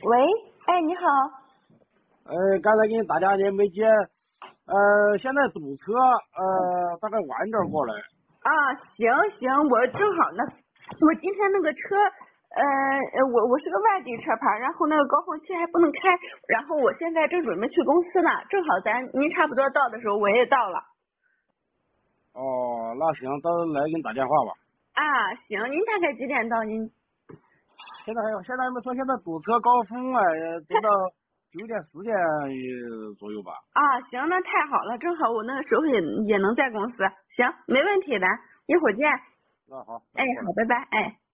喂，哎，你好。 刚才给你打电话你没接，现在堵车，大概晚点过来。 啊，行行，我正好呢，我今天那个车，我是个外地车牌，然后那个高峰期还不能开，然后我现在正准备去公司呢，正好您差不多到的时候我也到了。 哦，那行，到时候来给你打电话吧。 啊，行，您大概几点到？ 现在还没说，现在堵车高峰啊，堵到9点10点左右吧。 啊，行，那太好了，正好我那个时候也能在公司，行，没问题的，一会儿见。 那好，那哎， 我过来。 好，拜拜，哎。